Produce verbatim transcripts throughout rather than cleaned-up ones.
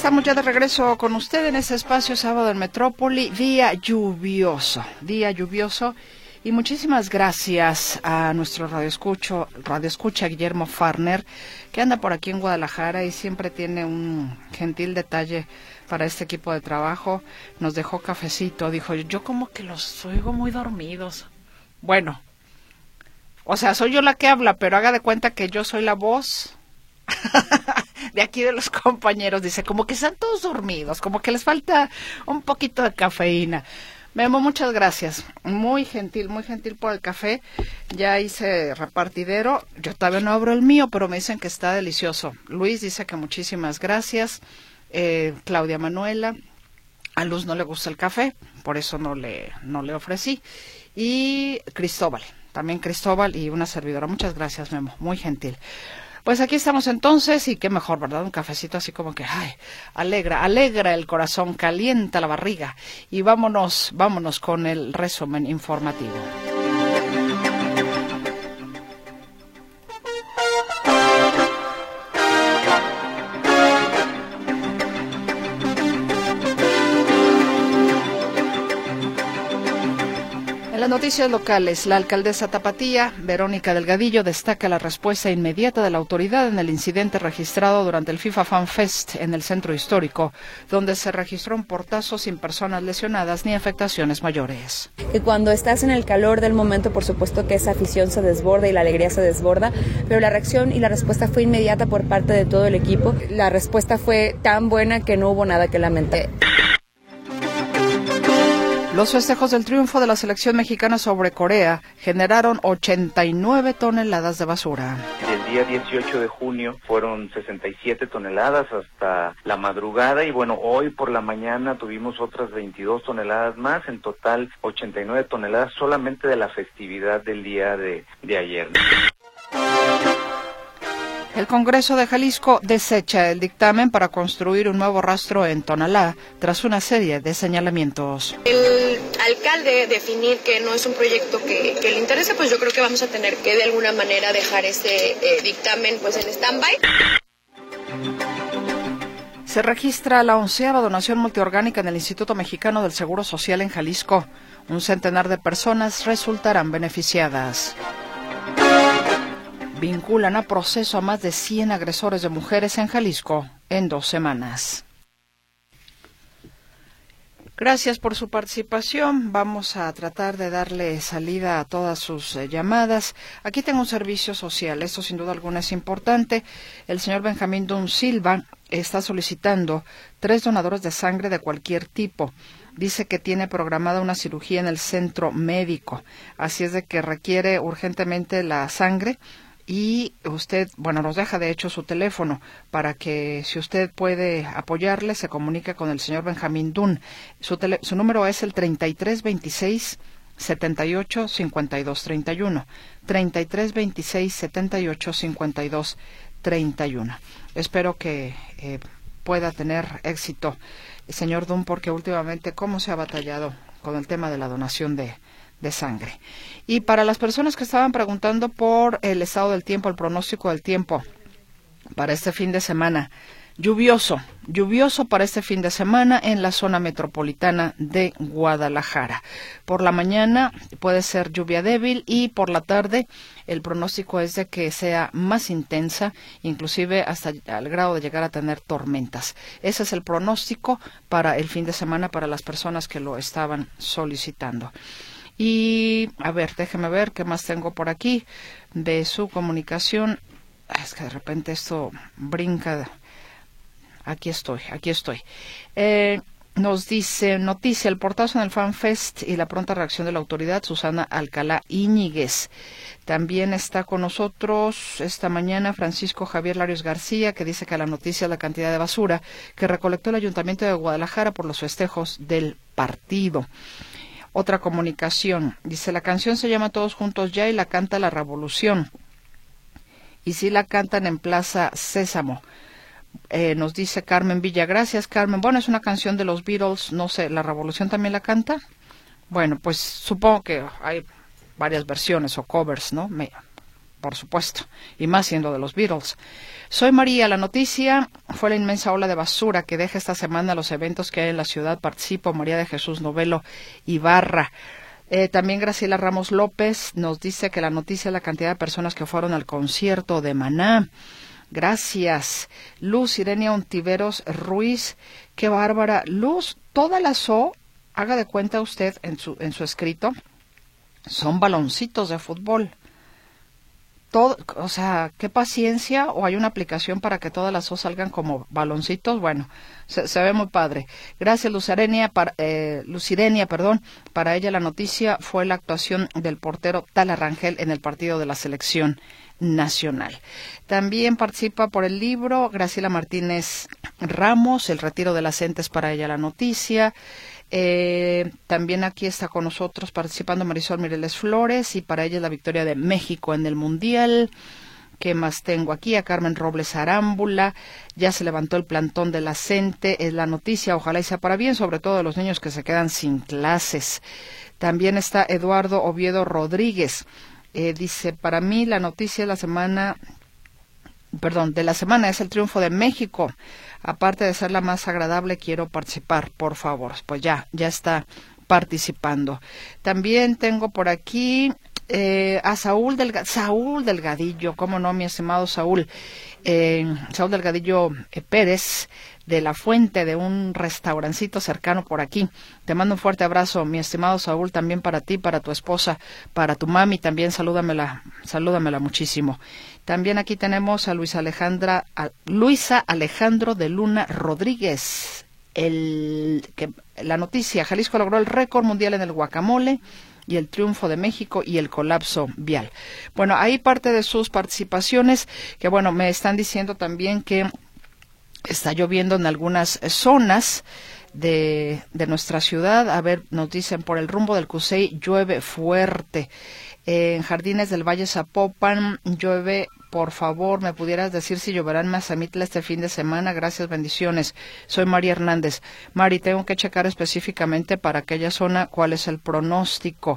estamos ya de regreso con usted en este espacio Sábado en Metrópoli, día lluvioso, día lluvioso. Y muchísimas gracias a nuestro radioescucho, radioescucha Guillermo Farner, que anda por aquí en Guadalajara y siempre tiene un gentil detalle para este equipo de trabajo. Nos dejó cafecito, dijo, yo como que los oigo muy dormidos. Bueno, o sea, soy yo la que habla, pero haga de cuenta que yo soy la voz de aquí de los compañeros. Dice, como que están todos dormidos, como que les falta un poquito de cafeína. Memo, muchas gracias. Muy gentil, muy gentil por el café. Ya hice repartidero. Yo todavía no abro el mío, pero me dicen que está delicioso. Luis dice que muchísimas gracias. Eh, Claudia Manuela. A Luz no le gusta el café, por eso no le, no le ofrecí. Y Cristóbal, también Cristóbal y una servidora. Muchas gracias, Memo. Muy gentil. Pues aquí estamos entonces, y qué mejor, ¿verdad? Un cafecito así como que, ay, alegra, alegra el corazón, calienta la barriga. Y vámonos, vámonos con el resumen informativo. En las noticias locales, la alcaldesa tapatía, Verónica Delgadillo, destaca la respuesta inmediata de la autoridad en el incidente registrado durante el FIFA Fan Fest en el centro histórico, donde se registró un portazo sin personas lesionadas ni afectaciones mayores. Y cuando estás en el calor del momento, por supuesto que esa afición se desborda y la alegría se desborda, pero la reacción y la respuesta fue inmediata por parte de todo el equipo. La respuesta fue tan buena que no hubo nada que lamentar. Los festejos del triunfo de la selección mexicana sobre Corea generaron ochenta y nueve toneladas de basura. El día dieciocho de junio fueron sesenta y siete toneladas hasta la madrugada y bueno, hoy por la mañana tuvimos otras veintidós toneladas más, en total ochenta y nueve toneladas solamente de la festividad del día de, de ayer. El Congreso de Jalisco desecha el dictamen para construir un nuevo rastro en Tonalá tras una serie de señalamientos. El alcalde definir que no es un proyecto que, que le interese, pues yo creo que vamos a tener que de alguna manera dejar ese eh, dictamen pues en stand-by. Se registra la onceava donación multiorgánica en el Instituto Mexicano del Seguro Social en Jalisco. Un centenar de personas resultarán beneficiadas. Vinculan a proceso a más de cien agresores de mujeres en Jalisco en dos semanas. Gracias por su participación. Vamos a tratar de darle salida a todas sus eh, llamadas. Aquí tengo un servicio social. Esto sin duda alguna es importante. El señor Benjamín Dun Silva está solicitando tres donadores de sangre de cualquier tipo. Dice que tiene programada una cirugía en el centro médico. Así es de que requiere urgentemente la sangre. Y usted, bueno, nos deja de hecho su teléfono para que si usted puede apoyarle, se comunique con el señor Benjamín Dun. Su, tele, su número es el treinta y tres veintiséis setenta y ocho cincuenta y dos treinta y uno. treinta y tres veintiséis setenta y ocho cincuenta y dos treinta y uno. Espero que eh, pueda tener éxito, señor Dun, porque últimamente cómo se ha batallado con el tema de la donación de de sangre. Y para las personas que estaban preguntando por el estado del tiempo, el pronóstico del tiempo para este fin de semana, lluvioso, lluvioso para este fin de semana en la zona metropolitana de Guadalajara. Por la mañana puede ser lluvia débil y por la tarde el pronóstico es de que sea más intensa, inclusive hasta al grado de llegar a tener tormentas. Ese es el pronóstico para el fin de semana para las personas que lo estaban solicitando. Y, a ver, déjeme ver qué más tengo por aquí de su comunicación. Es que de repente esto brinca. Aquí estoy, aquí estoy. Eh, nos dice, noticia, el portazo en el FanFest y la pronta reacción de la autoridad, Susana Alcalá Íñiguez. También está con nosotros esta mañana Francisco Javier Larios García, que dice que la noticia es la cantidad de basura que recolectó el Ayuntamiento de Guadalajara por los festejos del partido. Otra comunicación, dice, la canción se llama Todos Juntos Ya y la canta La Revolución. Y sí la cantan en Plaza Sésamo. Eh, nos dice Carmen Villa, gracias Carmen. Bueno, es una canción de los Beatles, no sé, ¿La Revolución también la canta? Bueno, pues supongo que hay varias versiones o covers, ¿no? Me, por supuesto, y más siendo de los Beatles. Soy María, la noticia fue la inmensa ola de basura que deja esta semana los eventos que hay en la ciudad. Participo, María de Jesús Novelo Ibarra. Eh, también Graciela Ramos López nos dice que la noticia es la cantidad de personas que fueron al concierto de Maná. Gracias. Luz Irenia Ontiveros Ruiz, qué bárbara. Luz, toda la So, haga de cuenta usted en su, en su escrito, son baloncitos de fútbol. Todo, o sea, qué paciencia, o hay una aplicación para que todas las O salgan como baloncitos. Bueno, se, se ve muy padre. Gracias, Lucirenia, para, eh, Lucirenia, perdón. Para ella la noticia fue la actuación del portero Tala Rangel en el partido de la selección nacional. También participa por el libro Graciela Martínez Ramos, el retiro de las entes, para ella la noticia. Eh, también aquí está con nosotros participando Marisol Mireles Flores, y para ella es la victoria de México en el Mundial. ¿Qué más tengo aquí? A Carmen Robles Arámbula, ya se levantó el plantón de la CENTE, es la noticia, ojalá y sea para bien, sobre todo de los niños que se quedan sin clases. También está Eduardo Oviedo Rodríguez, eh, dice, para mí la noticia de la semana, perdón, de la semana es el triunfo de México. Aparte de ser la más agradable, quiero participar, por favor. Pues ya, ya está participando. También tengo por aquí eh, a Saúl, Delga Saúl Delgadillo, cómo no, mi estimado Saúl. Eh, Saúl Delgadillo eh, Pérez, de La Fuente, de un restaurancito cercano por aquí. Te mando un fuerte abrazo, mi estimado Saúl, también para ti, para tu esposa, para tu mami, también salúdamela, salúdamela muchísimo. También aquí tenemos a Luisa Alejandra, a Luisa Alejandro de Luna Rodríguez. El, que, la noticia, Jalisco logró el récord mundial en el guacamole y el triunfo de México y el colapso vial. Bueno, ahí parte de sus participaciones, que bueno, me están diciendo también que está lloviendo en algunas zonas de, de nuestra ciudad. A ver, nos dicen, por el rumbo del Cusey llueve fuerte. En Jardines del Valle Zapopan llueve. Por favor, ¿me pudieras decir si lloverá en Mazamitla este fin de semana? Gracias, bendiciones. Soy María Hernández. Mari, tengo que checar específicamente para aquella zona cuál es el pronóstico.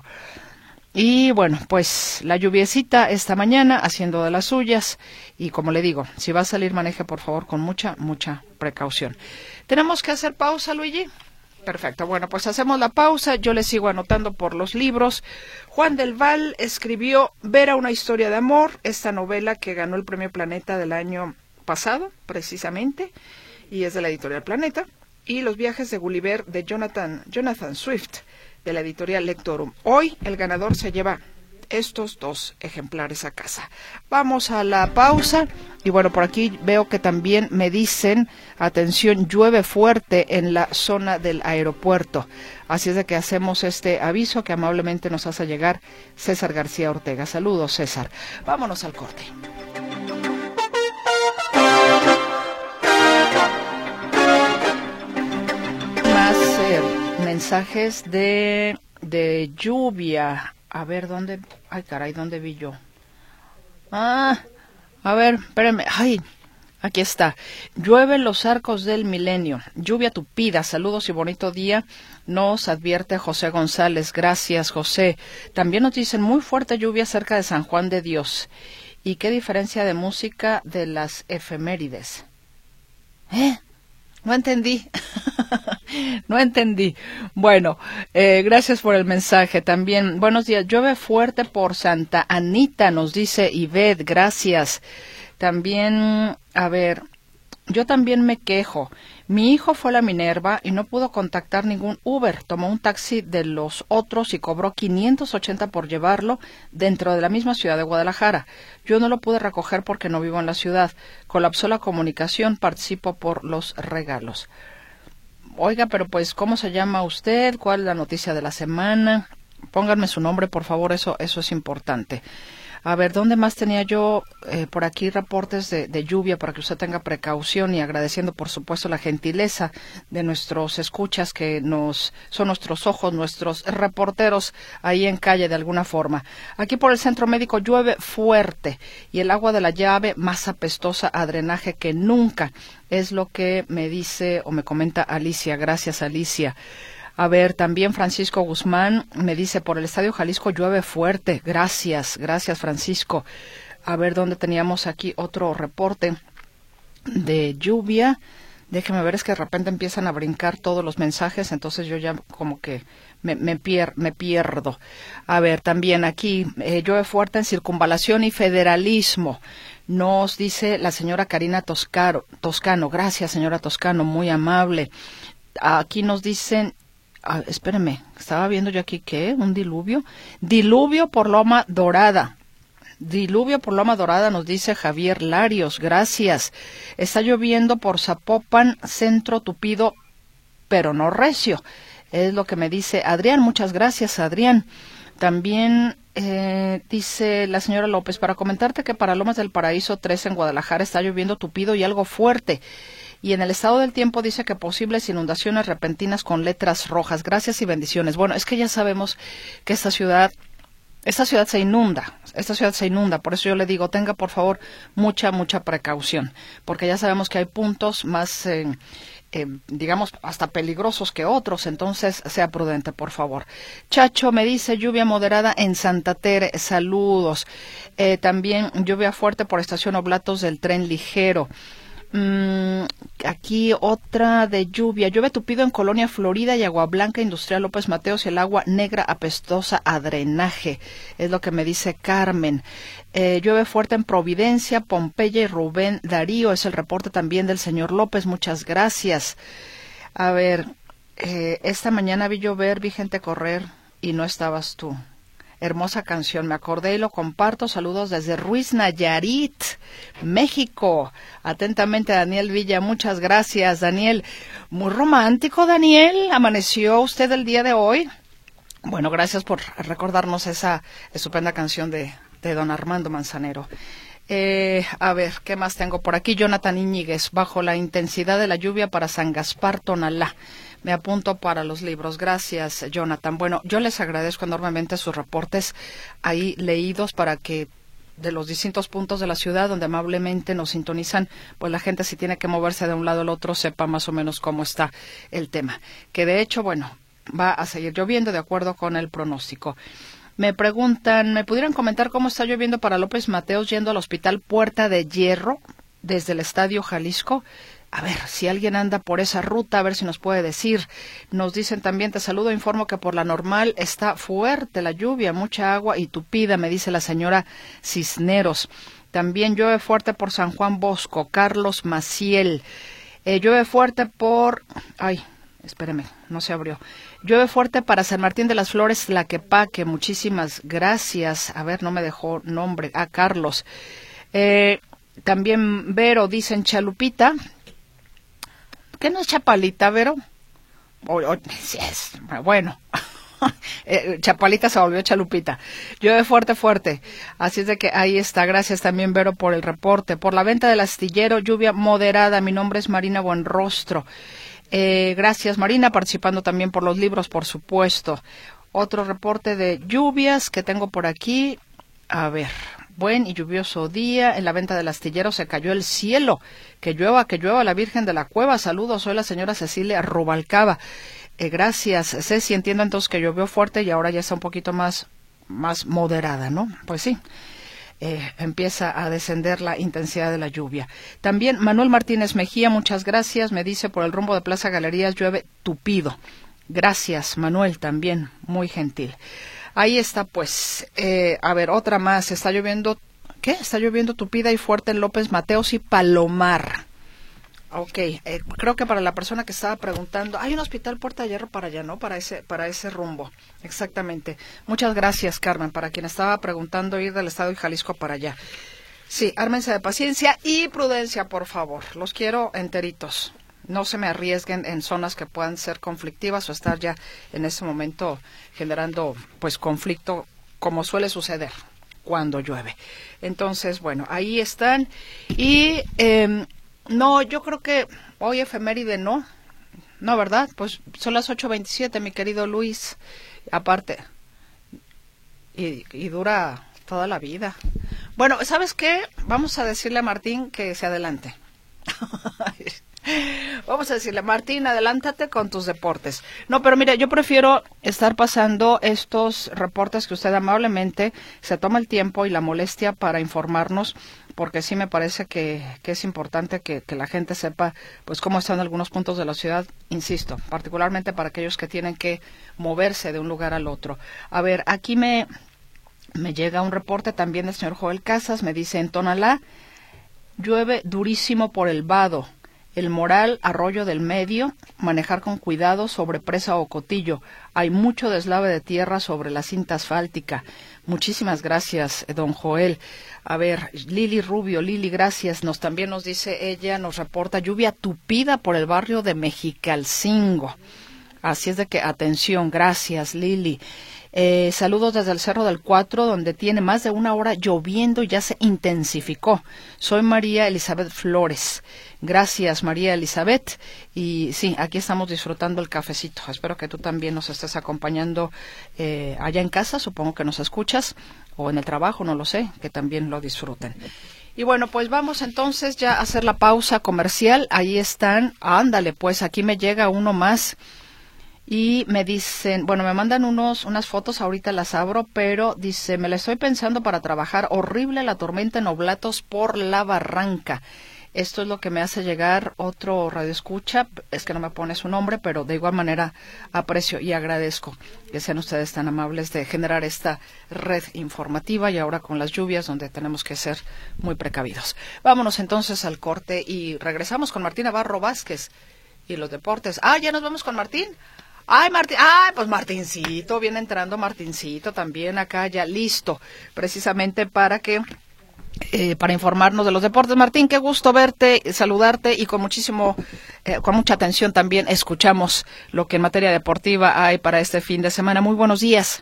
Y bueno, pues la lluviecita esta mañana haciendo de las suyas, y como le digo, si va a salir, maneje por favor con mucha, mucha precaución. ¿Tenemos que hacer pausa, Luigi? Perfecto, bueno, pues hacemos la pausa, yo le sigo anotando por los libros. Juan del Val escribió Vera, una historia de amor, esta novela que ganó el Premio Planeta del año pasado, precisamente, y es de la editorial Planeta. Y Los viajes de Gulliver, de Jonathan, Jonathan Swift, de la editorial Lectorum. Hoy el ganador se lleva estos dos ejemplares a casa. Vamos a la pausa, y bueno, por aquí veo que también me dicen, atención, llueve fuerte en la zona del aeropuerto. Así es de que hacemos este aviso que amablemente nos hace llegar César García Ortega. Saludos, César. Vámonos al corte. Más eh, mensajes de, de lluvia. A ver, ¿dónde? Ay, caray, ¿dónde vi yo? Ah, a ver, espérenme. Ay, aquí está. Llueve en los arcos del milenio. Lluvia tupida. Saludos y bonito día. Nos advierte José González. Gracias, José. También nos dicen muy fuerte lluvia cerca de San Juan de Dios. ¿Y qué diferencia de música de las efemérides? ¿Eh? No entendí. No entendí. Bueno, eh, gracias por el mensaje. También, buenos días. Llueve fuerte por Santa Anita, nos dice Ivette. Gracias. También, a ver, yo también me quejo. Mi hijo fue a la Minerva y no pudo contactar ningún Uber. Tomó un taxi de los otros y cobró quinientos ochenta por llevarlo dentro de la misma ciudad de Guadalajara. Yo no lo pude recoger porque no vivo en la ciudad. Colapsó la comunicación. Participo por los regalos. Oiga, pero pues, ¿cómo se llama usted? ¿Cuál es la noticia de la semana? Pónganme su nombre, por favor, eso, eso es importante. A ver, ¿dónde más tenía yo eh, por aquí reportes de, de lluvia para que usted tenga precaución, y agradeciendo, por supuesto, la gentileza de nuestros escuchas que nos son nuestros ojos, nuestros reporteros ahí en calle de alguna forma? Aquí por el centro médico llueve fuerte y el agua de la llave más apestosa a drenaje que nunca, es lo que me dice o me comenta Alicia. Gracias, Alicia. A ver, también Francisco Guzmán me dice, por el Estadio Jalisco llueve fuerte. Gracias, gracias, Francisco. a ver dónde teníamos aquí otro reporte de lluvia. Déjeme ver, es que de repente empiezan a brincar todos los mensajes, entonces yo ya como que me, me, pier, me pierdo. A ver, también aquí, eh, llueve fuerte en Circunvalación y Federalismo. Nos dice la señora Karina Toscano. Toscano, gracias señora Toscano, muy amable. Aquí nos dicen, ah, espérame, estaba viendo yo aquí, ¿qué? ¿Un diluvio? Diluvio por Loma Dorada. Diluvio por Loma Dorada, nos dice Javier Larios, gracias. Está lloviendo por Zapopan, centro tupido, pero no recio. Es lo que me dice Adrián, muchas gracias Adrián. También eh, dice la señora López, para comentarte que para Lomas del Paraíso tres en Guadalajara está lloviendo tupido y algo fuerte. Y en el estado del tiempo dice que posibles inundaciones repentinas con letras rojas. Gracias y bendiciones. Bueno, es que ya sabemos que esta ciudad... Esta ciudad se inunda, esta ciudad se inunda, por eso yo le digo, tenga por favor mucha, mucha precaución, porque ya sabemos que hay puntos más, eh, eh, digamos, hasta peligrosos que otros, entonces sea prudente, por favor. Chacho me dice, lluvia moderada en Santa Tere, saludos. Eh, también lluvia fuerte por Estación Oblatos del tren ligero. Mm, aquí otra de lluvia. Llueve tupido en Colonia Florida y Agua Blanca, Industrial López Mateos y el agua negra apestosa a drenaje. Es lo que me dice Carmen. Eh, llueve fuerte en Providencia, Pompeya y Rubén Darío. Es el reporte también del señor López. Muchas gracias. A ver, eh, esta mañana vi llover, vi gente correr y no estabas tú. Hermosa canción, me acordé y lo comparto. Saludos desde Ruiz Nayarit, México. Atentamente, Daniel Villa. Muchas gracias, Daniel. Muy romántico, Daniel. ¿Amaneció usted el día de hoy? Bueno, gracias por recordarnos esa estupenda canción de, de don Armando Manzanero. Eh, a ver, ¿qué más tengo por aquí? Jonathan Íñiguez, bajo la intensidad de la lluvia para San Gaspar, Tonalá. Me apunto para los libros. Gracias, Jonathan. Bueno, yo les agradezco enormemente sus reportes ahí leídos para que de los distintos puntos de la ciudad donde amablemente nos sintonizan, pues la gente si tiene que moverse de un lado al otro sepa más o menos cómo está el tema. Que de hecho, bueno, va a seguir lloviendo de acuerdo con el pronóstico. Me preguntan, ¿me pudieran comentar cómo está lloviendo para López Mateos yendo al Hospital Puerta de Hierro desde el Estadio Jalisco? A ver, si alguien anda por esa ruta, a ver si nos puede decir. Nos dicen también, te saludo, informo que por la normal está fuerte la lluvia, mucha agua y tupida, me dice la señora Cisneros. También llueve fuerte por San Juan Bosco, Carlos Maciel. Eh, llueve fuerte por... Ay, espéreme, no se abrió. Llueve fuerte para San Martín de las Flores, Tlaquepaque, muchísimas gracias. A ver, no me dejó nombre. Ah, Carlos. Eh, también Vero dice en Chalupita... ¿Qué no es Chapalita, Vero? O, o, sí es, bueno, eh, Chapalita se volvió Chalupita. Llueve fuerte, fuerte. Así es de que ahí está. Gracias también, Vero, por el reporte. Por la venta del astillero, lluvia moderada. Mi nombre es Marina Buenrostro. Eh, gracias, Marina, participando también por los libros, por supuesto. Otro reporte de lluvias que tengo por aquí. A ver... Buen y lluvioso día, en la venta del astillero se cayó el cielo. Que llueva, que llueva la Virgen de la Cueva. Saludos, soy la señora Cecilia Rubalcaba. Eh, gracias, Ceci, entiendo entonces que llovió fuerte y ahora ya está un poquito más, más moderada, ¿no? Pues sí, eh, empieza a descender la intensidad de la lluvia. También Manuel Martínez Mejía, muchas gracias, me dice por el rumbo de Plaza Galerías llueve tupido. Gracias, Manuel, también, muy gentil. Ahí está, pues, eh, a ver, otra más. Está lloviendo, ¿qué? Está lloviendo tupida y fuerte en López Mateos y Palomar. Ok, eh, creo que para la persona que estaba preguntando, hay un hospital Puerta de Hierro para allá, ¿no? Para ese, para ese rumbo, exactamente. Muchas gracias, Carmen, para quien estaba preguntando ir del estado de Jalisco para allá. Sí, ármense de paciencia y prudencia, por favor. Los quiero enteritos. No se me arriesguen en zonas que puedan ser conflictivas o estar ya en ese momento generando pues conflicto como suele suceder cuando llueve. Entonces, bueno, ahí están. Y eh, no, yo creo que hoy efeméride no, no, ¿verdad? Pues son las ocho veintisiete, mi querido Luis. Aparte, y, y dura toda la vida. Bueno, ¿sabes qué? Vamos a decirle a Martín que se adelante. Vamos a decirle, Martín, adelántate con tus deportes. No, pero mire, yo prefiero estar pasando estos reportes que usted amablemente se toma el tiempo y la molestia para informarnos, porque sí me parece que, que es importante que, que la gente sepa pues cómo están algunos puntos de la ciudad, insisto, particularmente para aquellos que tienen que moverse de un lugar al otro. A ver, aquí me, me llega un reporte también del señor Joel Casas, me dice, en Tonalá llueve durísimo por el vado. El Moral, Arroyo del Medio, manejar con cuidado sobre Presa o Cotillo. Hay mucho deslave de tierra sobre la cinta asfáltica. Muchísimas gracias, don Joel. A ver, Lili Rubio, Lili, gracias. Nos también nos dice ella, nos reporta lluvia tupida por el barrio de Mexicalcingo. Así es de que, atención, gracias, Lili. Eh, saludos desde el Cerro del Cuatro, donde tiene más de una hora lloviendo y ya se intensificó. Soy María Elizabeth Flores. Gracias, María Elizabeth. Y sí, aquí estamos disfrutando el cafecito. Espero que tú también nos estés acompañando eh, allá en casa. Supongo que nos escuchas, o en el trabajo, no lo sé, que también lo disfruten. Y bueno, pues vamos entonces ya a hacer la pausa comercial. Ahí están. Ándale, pues aquí me llega uno más. Y me dicen, bueno, me mandan unos unas fotos, ahorita las abro, pero dice, me la estoy pensando para trabajar, horrible la tormenta en Oblatos por la barranca. Esto es lo que me hace llegar otro radioescucha, es que no me pone su nombre, pero de igual manera aprecio y agradezco que sean ustedes tan amables de generar esta red informativa y ahora con las lluvias donde tenemos que ser muy precavidos. Vámonos entonces al corte y regresamos con Martín Navarro Vázquez y los deportes. Ah, ya nos vamos con Martín. Ay, Martín, ay, pues Martincito, viene entrando Martincito también acá ya listo, precisamente para que, eh, para informarnos de los deportes. Martín, qué gusto verte, saludarte y con muchísimo, eh, con mucha atención también escuchamos lo que en materia deportiva hay para este fin de semana. Muy buenos días.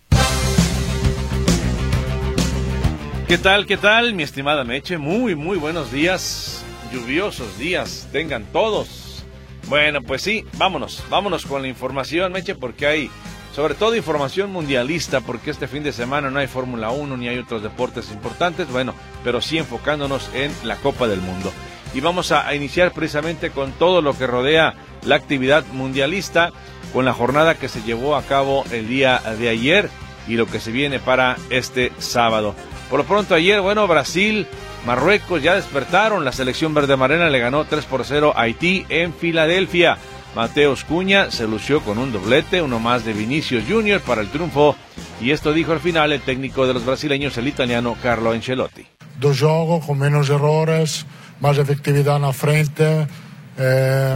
¿Qué tal, qué tal, mi estimada Meche? Muy, muy buenos días, lluviosos días, tengan todos. Bueno, pues sí, vámonos, vámonos con la información, Meche, porque hay sobre todo información mundialista, porque este fin de semana no hay Fórmula uno ni hay otros deportes importantes, bueno, pero sí enfocándonos en la Copa del Mundo. Y vamos a, a iniciar precisamente con todo lo que rodea la actividad mundialista, con la jornada que se llevó a cabo el día de ayer y lo que se viene para este sábado. Por lo pronto ayer, bueno, Brasil... Marruecos ya despertaron, la selección verde amarela le ganó tres por cero a Haití en Filadelfia. Mateus Cunha se lució con un doblete, uno más de Vinicius Junior para el triunfo, y esto dijo al final el técnico de los brasileños, el italiano Carlo Ancelotti. Do jogo con menos errores, más efectividad en la frente, eh,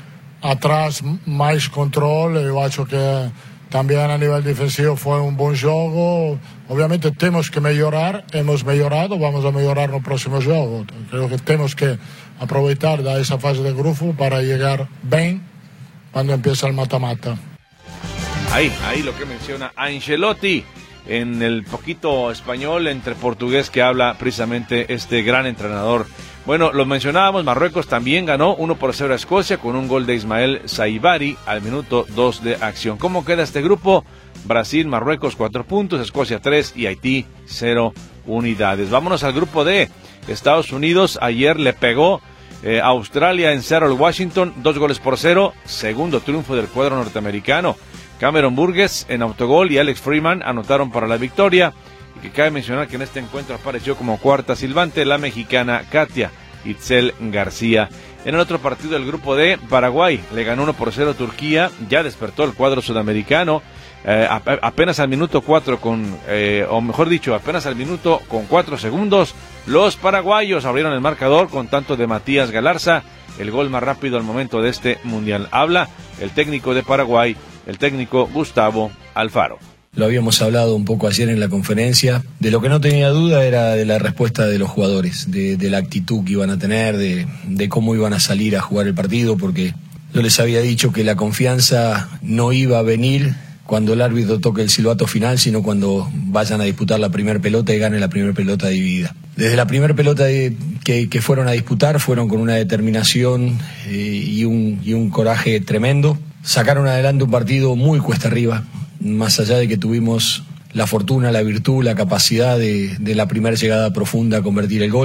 atrás más control. Yo acho que también a nivel defensivo fue un buen juego. Obviamente tenemos que mejorar, hemos mejorado, vamos a mejorar en el próximo juego. Creo que tenemos que aprovechar de esa fase de grupo para llegar bien cuando empieza el mata-mata. Ahí, ahí lo que menciona Ancelotti en el poquito español entre portugués que habla precisamente este gran entrenador. Bueno, lo mencionábamos, Marruecos también ganó uno por cero a Escocia con un gol de Ismael Saibari al minuto dos de acción. ¿Cómo queda este grupo? Brasil, Marruecos cuatro puntos, Escocia tres y Haití cero unidades. Vámonos al grupo D. Estados Unidos ayer le pegó eh, a Australia en Seattle, Washington, dos goles por cero, segundo triunfo del cuadro norteamericano. Cameron Burgess en autogol y Alex Freeman anotaron para la victoria. Y que cabe mencionar que en este encuentro apareció como cuarta silbante la mexicana Katia Itzel García. En el otro partido del grupo D, Paraguay le ganó uno por cero a Turquía, ya despertó el cuadro sudamericano, eh, apenas al minuto cuatro con, eh, o mejor dicho, apenas al minuto con cuatro segundos, los paraguayos abrieron el marcador con tanto de Matías Galarza, el gol más rápido al momento de este mundial. Habla el técnico de Paraguay, el técnico Gustavo Alfaro. Lo habíamos hablado un poco ayer en la conferencia. De lo que no tenía duda era de la respuesta de los jugadores, de, de la actitud que iban a tener, de, de cómo iban a salir a jugar el partido, porque yo les había dicho que la confianza no iba a venir cuando el árbitro toque el silbato final, sino cuando vayan a disputar la primera pelota y gane la primera pelota dividida. Desde la primera pelota de, que, que fueron a disputar, fueron con una determinación eh, y, un, y un coraje tremendo. Sacaron adelante un partido muy cuesta arriba, más allá de que tuvimos la fortuna, la virtud, la capacidad de, de la primera llegada profunda a convertir el gol.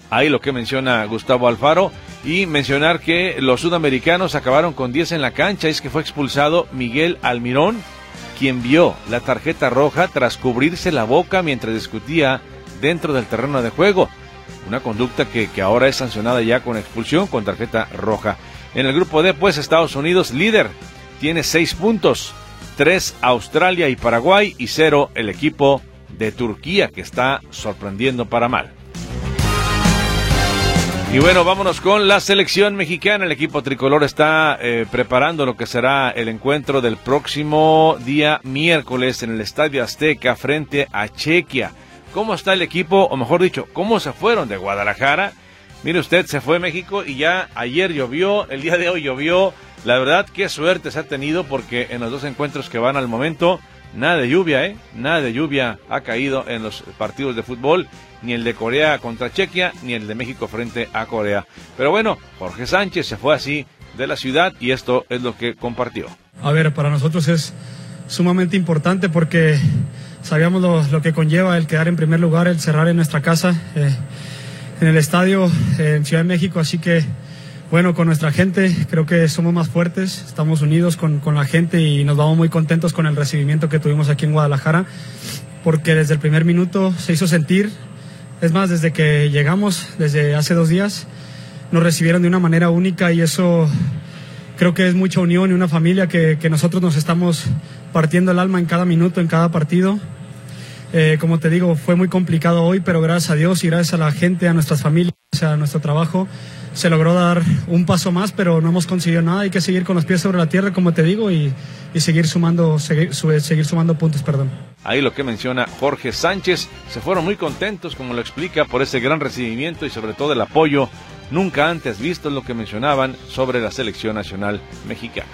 Ahí lo que menciona Gustavo Alfaro. Y mencionar que los sudamericanos acabaron con diez en la cancha. Es que fue expulsado Miguel Almirón, quien vio la tarjeta roja tras cubrirse la boca mientras discutía dentro del terreno de juego. Una conducta que, que ahora es sancionada ya con expulsión, con tarjeta roja. En el grupo D, pues, Estados Unidos, líder, tiene seis puntos. Tres Australia y Paraguay y cero el equipo de Turquía, que está sorprendiendo para mal. Y bueno, vámonos con la selección mexicana. El equipo tricolor está eh, preparando lo que será el encuentro del próximo día miércoles en el Estadio Azteca frente a Chequia. ¿Cómo está el equipo? O mejor dicho, ¿cómo se fueron de Guadalajara? Mire usted, se fue México y ya ayer llovió, el día de hoy llovió. La verdad, qué suerte se ha tenido porque en los dos encuentros que van al momento, nada de lluvia, ¿eh? Nada de lluvia ha caído en los partidos de fútbol, ni el de Corea contra Chequia, ni el de México frente a Corea. Pero bueno, Jorge Sánchez se fue así de la ciudad y esto es lo que compartió. A ver, para nosotros es sumamente importante porque sabíamos lo, lo que conlleva el quedar en primer lugar, el cerrar en nuestra casa, eh, en el estadio, eh, en Ciudad de México, así que bueno, con nuestra gente creo que somos más fuertes, estamos unidos con, con la gente y nos vamos muy contentos con el recibimiento que tuvimos aquí en Guadalajara, porque desde el primer minuto se hizo sentir, es más, desde que llegamos, desde hace dos días, nos recibieron de una manera única y eso creo que es mucha unión y una familia que, que nosotros nos estamos partiendo el alma en cada minuto, en cada partido. Eh, como te digo, fue muy complicado hoy, pero gracias a Dios y gracias a la gente, a nuestras familias, a nuestro trabajo, se logró dar un paso más, pero no hemos conseguido nada. Hay que seguir con los pies sobre la tierra, como te digo, y, y seguir sumando seguir, seguir sumando puntos, perdón. Ahí lo que menciona Jorge Sánchez, se fueron muy contentos, como lo explica, por ese gran recibimiento y sobre todo el apoyo nunca antes visto, es lo que mencionaban sobre la selección nacional mexicana.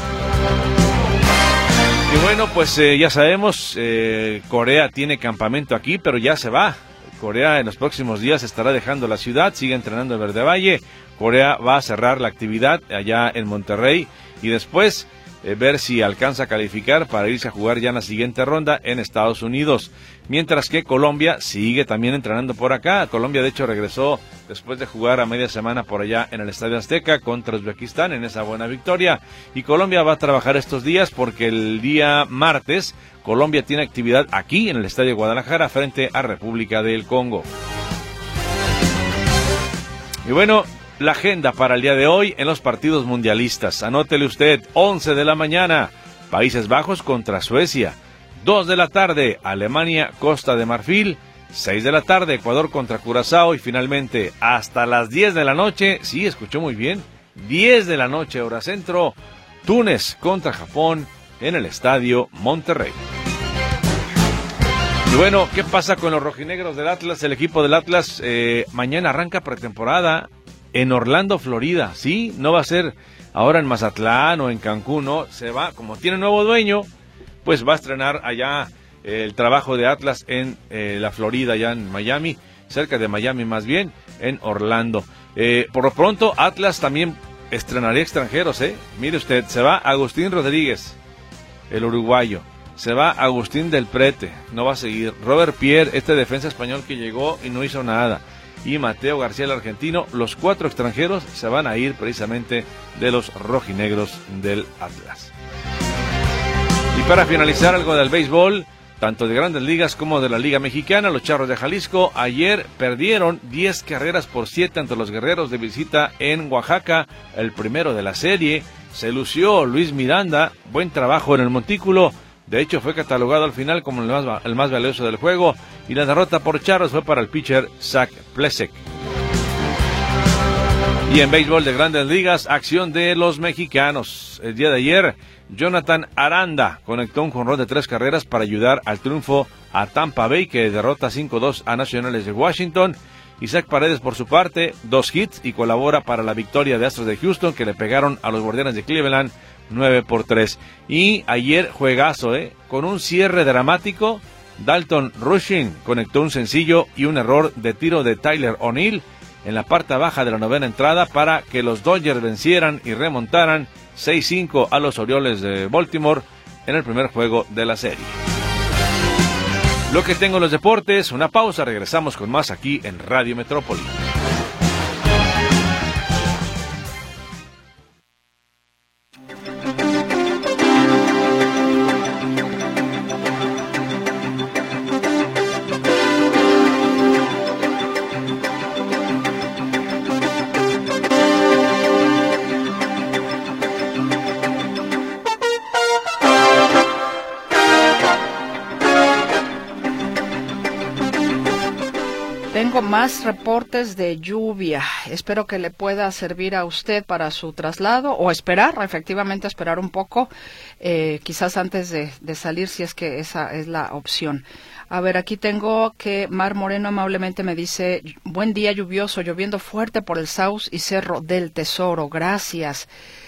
Y bueno, pues eh, ya sabemos, eh, Corea tiene campamento aquí, pero ya se va. Corea en los próximos días estará dejando la ciudad, sigue entrenando en Verde Valle. Corea va a cerrar la actividad allá en Monterrey y después eh, ver si alcanza a calificar para irse a jugar ya en la siguiente ronda en Estados Unidos. Mientras que Colombia sigue también entrenando por acá. Colombia de hecho regresó después de jugar a media semana por allá en el Estadio Azteca contra Uzbekistán en esa buena victoria. Y Colombia va a trabajar estos días porque el día martes Colombia tiene actividad aquí en el Estadio Guadalajara frente a República del Congo. Y bueno, la agenda para el día de hoy en los partidos mundialistas. Anótele usted, once de la mañana, Países Bajos contra Suecia. dos de la tarde, Alemania, Costa de Marfil. seis de la tarde, Ecuador contra Curazao. Y finalmente, hasta las diez de la noche, sí, escuchó muy bien, diez de la noche, hora centro, Túnez contra Japón en el Estadio Monterrey. Y bueno, ¿qué pasa con los rojinegros del Atlas? El equipo del Atlas eh, mañana arranca pretemporada en Orlando, Florida. Sí, no va a ser ahora en Mazatlán o en Cancún, no, se va, como tiene nuevo dueño, pues va a estrenar allá eh, el trabajo de Atlas en eh, la Florida, allá en Miami, cerca de Miami más bien, en Orlando. Eh, por lo pronto, Atlas también estrenaría extranjeros, ¿eh? Mire usted, se va Agustín Rodríguez, el uruguayo. Se va Agustín del Prete, no va a seguir. Robert Pierre, este defensa español que llegó y no hizo nada. Y Mateo García, el argentino. Los cuatro extranjeros se van a ir precisamente de los rojinegros del Atlas. Y para finalizar, algo del béisbol, tanto de Grandes Ligas como de la Liga Mexicana. Los Charros de Jalisco ayer perdieron diez carreras por siete ante los Guerreros de visita en Oaxaca, el primero de la serie. Se lució Luis Miranda, buen trabajo en el montículo. De hecho, fue catalogado al final como el más, el más valioso del juego. Y la derrota por Charros fue para el pitcher Zach Plesac. Y en béisbol de Grandes Ligas, acción de los mexicanos. El día de ayer, Jonathan Aranda conectó un jonrón de tres carreras para ayudar al triunfo a Tampa Bay, que derrota cinco dos a Nacionales de Washington. Isaac Paredes, por su parte, dos hits y colabora para la victoria de Astros de Houston, que le pegaron a los Guardianes de Cleveland nueve por tres. Y ayer juegazo, ¿eh? Con un cierre dramático, Dalton Rushing conectó un sencillo y un error de tiro de Tyler O'Neill en la parte baja de la novena entrada para que los Dodgers vencieran y remontaran seis cinco a los Orioles de Baltimore en el primer juego de la serie. Lo que tengo en los deportes, una pausa, regresamos con más aquí en Radio Metrópoli. Tengo más reportes de lluvia. Espero que le pueda servir a usted para su traslado o esperar, efectivamente esperar un poco, eh, quizás antes de, de salir, si es que esa es la opción. A ver, aquí tengo que Mar Moreno amablemente me dice, buen día lluvioso, lloviendo fuerte por el Saus y Cerro del Tesoro. Gracias.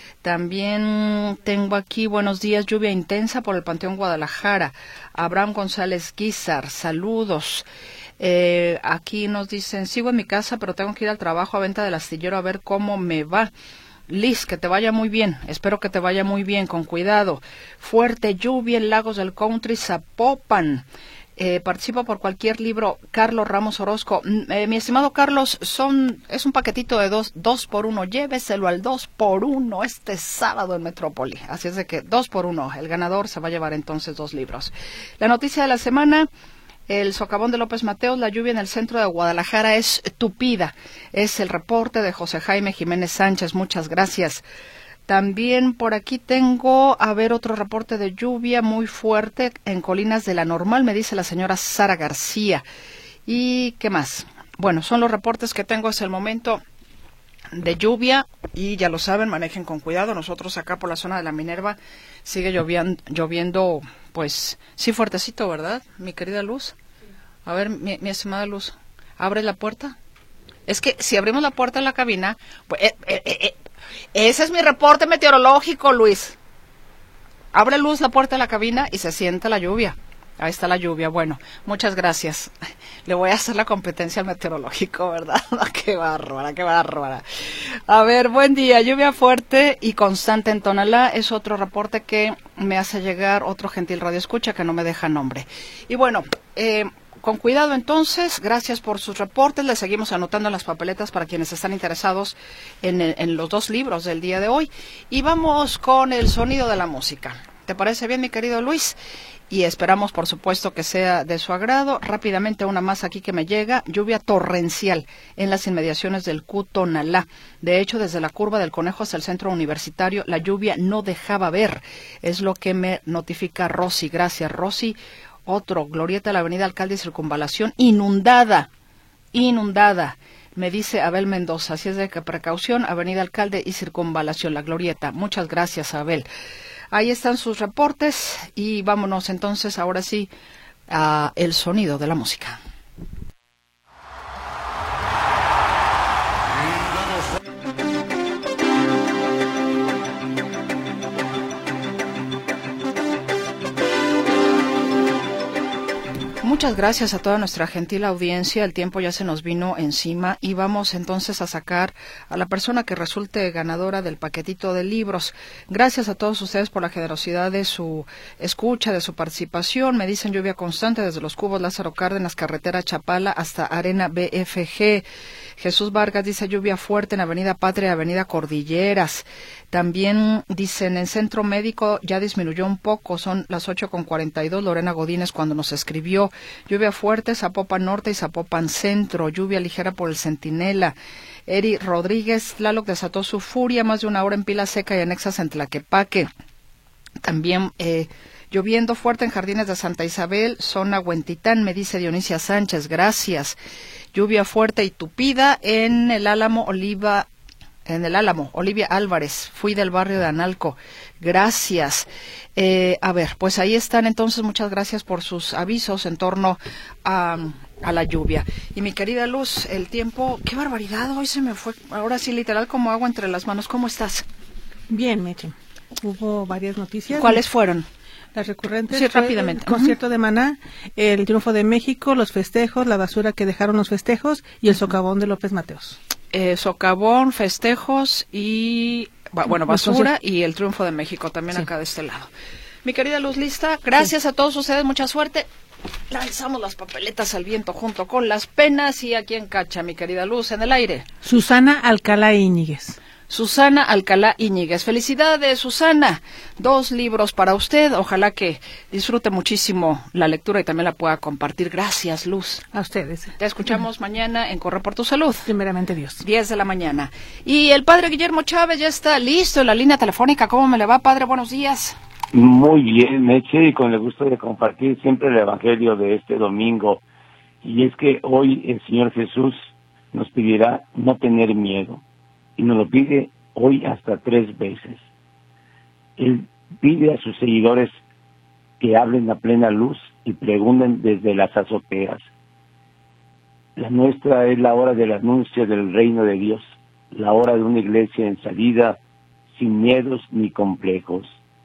También tengo aquí, buenos días, lluvia intensa por el Panteón Guadalajara. Abraham González Guizar, saludos. Eh, aquí nos dicen, sigo en mi casa, pero tengo que ir al trabajo a Venta del Astillero a ver cómo me va. Liz, que te vaya muy bien, espero que te vaya muy bien, con cuidado. Fuerte lluvia en Lagos del Country, Zapopan. Eh, participo por cualquier libro. Carlos Ramos Orozco. Eh, mi estimado Carlos, son es un paquetito de dos, dos por uno. Lléveselo al dos por uno este sábado en Metrópoli. Así es de que dos por uno. El ganador se va a llevar entonces dos libros. La noticia de la semana. El socavón de López Mateos, la lluvia en el centro de Guadalajara es tupida. Es el reporte de José Jaime Jiménez Sánchez. Muchas gracias. También por aquí tengo, a ver, otro reporte de lluvia muy fuerte en Colinas de la Normal, me dice la señora Sara García. ¿Y qué más? Bueno, son los reportes que tengo hasta el momento de lluvia y ya lo saben, manejen con cuidado. Nosotros acá por la zona de la Minerva sigue lloviendo, lloviendo pues sí fuertecito, ¿verdad? Mi querida Luz. A ver, mi, mi estimada Luz, ¿abre la puerta? Es que si abrimos la puerta en la cabina, pues eh, eh, eh, ese es mi reporte meteorológico, Luis. Abre Luz la puerta de la cabina y se siente la lluvia. Ahí está la lluvia. Bueno, muchas gracias. Le voy a hacer la competencia al meteorológico, ¿verdad? Qué bárbara, qué bárbara. A ver, buen día. Lluvia fuerte y constante en Tonalá. Es otro reporte que me hace llegar otro gentil radioescucha que no me deja nombre. Y bueno, eh... con cuidado entonces, gracias por sus reportes, les seguimos anotando las papeletas para quienes están interesados en, el, en los dos libros del día de hoy. Y vamos con el sonido de la música. ¿Te parece bien, mi querido Luis? Y esperamos, por supuesto, que sea de su agrado. Rápidamente una más aquí que me llega, lluvia torrencial en las inmediaciones del Q Tonalá. De hecho, desde la curva del Conejo hasta el centro universitario, la lluvia no dejaba ver. Es lo que me notifica Rosy. Gracias, Rosy. Otro, Glorieta de la Avenida Alcalde y Circunvalación, inundada, inundada, me dice Abel Mendoza. Así es de que precaución, Avenida Alcalde y Circunvalación, la Glorieta. Muchas gracias, Abel. Ahí están sus reportes y vámonos entonces ahora sí a el sonido de la música. Muchas gracias a toda nuestra gentil audiencia. El tiempo ya se nos vino encima y vamos entonces a sacar a la persona que resulte ganadora del paquetito de libros. Gracias a todos ustedes por la generosidad de su escucha, de su participación. Me dicen lluvia constante desde los Cubos Lázaro Cárdenas, carretera Chapala hasta Arena B F G. Jesús Vargas dice lluvia fuerte en Avenida Patria, Avenida Cordilleras. También dicen en Centro Médico ya disminuyó un poco, son las ocho con cuarenta y dos. Lorena Godínez cuando nos escribió. Lluvia fuerte, Zapopan Norte y Zapopan Centro. Lluvia ligera por el Centinela. Eri Rodríguez, Tlaloc desató su furia, más de una hora en Pila Seca y anexas en Tlaquepaque. También eh, lloviendo fuerte en Jardines de Santa Isabel, zona Huentitán, me dice Dionisia Sánchez, gracias. Lluvia fuerte y tupida en el Álamo, Oliva, en el Álamo, Olivia Álvarez, fui del barrio de Analco, gracias. Eh, a ver, pues ahí están entonces, muchas gracias por sus avisos en torno a, a la lluvia. Y mi querida Luz, el tiempo, qué barbaridad, hoy se me fue, ahora sí literal como agua entre las manos. ¿Cómo estás? Bien, Meche. Hubo varias noticias. ¿Cuáles fueron? Las recurrentes. Sí, rápidamente. El concierto de Maná, el triunfo de México, los festejos, la basura que dejaron los festejos y el socavón de López Mateos. Eh, socavón, festejos y, bueno, basura y el triunfo de México también sí. Acá de este lado. Mi querida Luz, lista. Gracias sí. A todos ustedes, mucha suerte. Lanzamos las papeletas al viento junto con las penas y a quién cacha, mi querida Luz, en el aire. Susana Alcalá Íñiguez. Susana Alcalá Íñiguez. Felicidades, Susana. Dos libros para usted. Ojalá que disfrute muchísimo la lectura y también la pueda compartir. Gracias, Luz. A ustedes. Te escuchamos sí. Mañana en Corre por tu Salud. Primeramente Dios. diez de la mañana. Y el padre Guillermo Chávez ya está listo en la línea telefónica. ¿Cómo me le va, padre? Buenos días. Muy bien, Meche, y con el gusto de compartir siempre el Evangelio de este domingo. Y es que hoy el Señor Jesús nos pedirá no tener miedo, y nos lo pide hoy hasta tres veces. Él pide a sus seguidores que hablen a plena luz y pregunten desde las azoteas. La nuestra es la hora del anuncio del reino de Dios, la hora de una iglesia en salida, sin miedos ni complejos.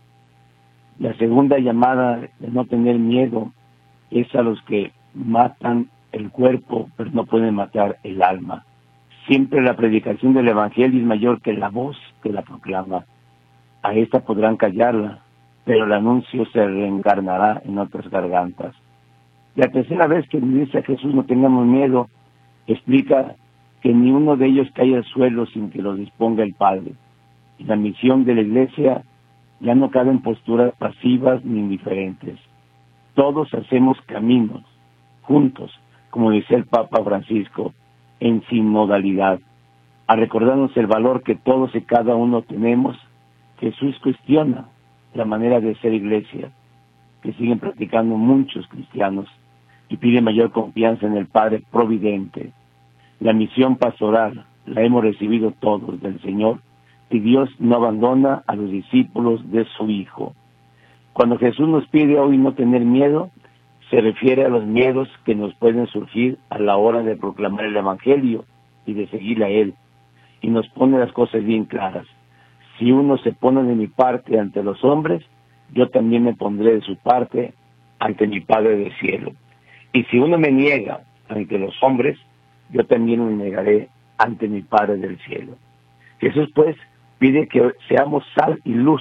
La segunda llamada de no tener miedo es a los que matan el cuerpo, pero no pueden matar el alma. Siempre la predicación del Evangelio es mayor que la voz que la proclama. A esta podrán callarla, pero el anuncio se reencarnará en otras gargantas. La tercera vez que dice a Jesús no tengamos miedo, explica que ni uno de ellos caiga al suelo sin que lo disponga el Padre. Y la misión de la Iglesia ya no cabe en posturas pasivas ni indiferentes. Todos hacemos caminos, juntos, como decía el Papa Francisco, en sinodalidad. Al recordarnos el valor que todos y cada uno tenemos, Jesús cuestiona la manera de ser iglesia, que siguen practicando muchos cristianos, y pide mayor confianza en el Padre Providente. La misión pastoral la hemos recibido todos del Señor, y Dios no abandona a los discípulos de su Hijo. Cuando Jesús nos pide hoy no tener miedo, se refiere a los miedos que nos pueden surgir a la hora de proclamar el Evangelio y de seguirle a Él, y nos pone las cosas bien claras. Si uno se pone de mi parte ante los hombres, yo también me pondré de su parte ante mi Padre del cielo. Y si uno me niega ante los hombres, yo también me negaré ante mi Padre del cielo. Jesús, pues, pide que seamos sal y luz,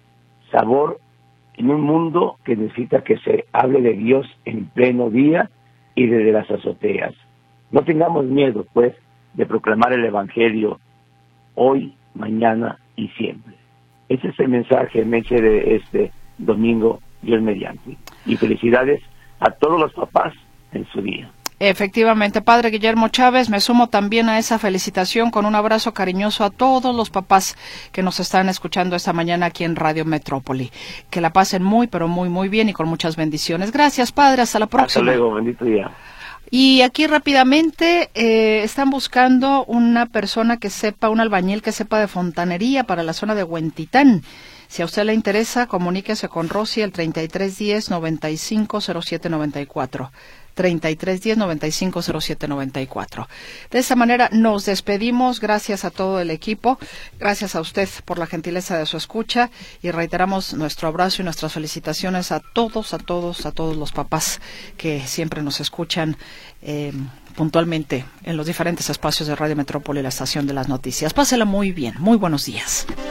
sabor en un mundo que necesita que se hable de Dios en pleno día y desde las azoteas. No tengamos miedo, pues, de proclamar el Evangelio hoy, mañana y siempre. Ese es el mensaje, Meche, de este domingo, Dios mediante. Y felicidades a todos los papás en su día. Efectivamente, Padre Guillermo Chávez, me sumo también a esa felicitación con un abrazo cariñoso a todos los papás que nos están escuchando esta mañana aquí en Radio Metrópoli. Que la pasen muy, pero muy, muy bien y con muchas bendiciones. Gracias, Padre, hasta la próxima. Hasta luego, bendito día. Y aquí rápidamente eh, están buscando una persona que sepa, un albañil que sepa de fontanería para la zona de Huentitán. Si a usted le interesa, comuníquese con Rosy al treinta y tres diez, noventa y cinco cero siete noventa y cuatro. treinta y tres diez, noventa y cinco cero siete noventa y cuatro. De esta manera nos despedimos. Gracias a todo el equipo. Gracias a usted por la gentileza de su escucha. Y reiteramos nuestro abrazo y nuestras felicitaciones a todos, a todos, a todos los papás que siempre nos escuchan eh, puntualmente en los diferentes espacios de Radio Metrópoli y la estación de las noticias. Pásela muy bien. Muy buenos días.